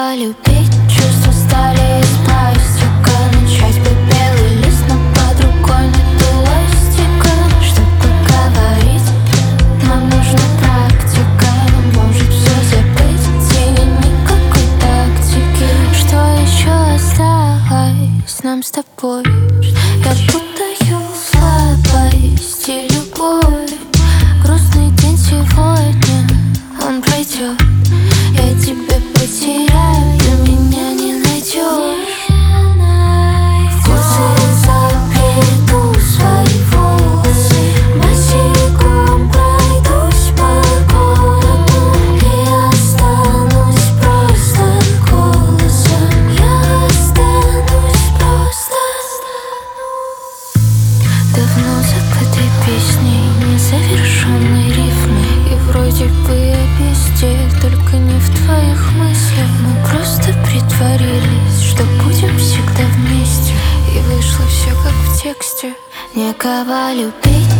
Некого любить, чувства стали из пластика. Начать бы белый лист, но под рукой нет эластика. Чтобы говорить, нам нужна практика. Может все забыть и никакой тактики. Что еще осталось нам с тобой? Я путаю слабость и любовь. Грустный день сегодня, он пройдет. Я тебя потеряю, ты меня не найдешь. Вкусы заплету свои волосы, босиком пройдусь по городу и останусь просто голосом. Я останусь просто. Давно забытой песней, незавершенной рифмой. И вроде бы я везде, только не в твоих мыслях. Мы просто притворились, что будем всегда вместе, и вышло все как в тексте. Некого любить,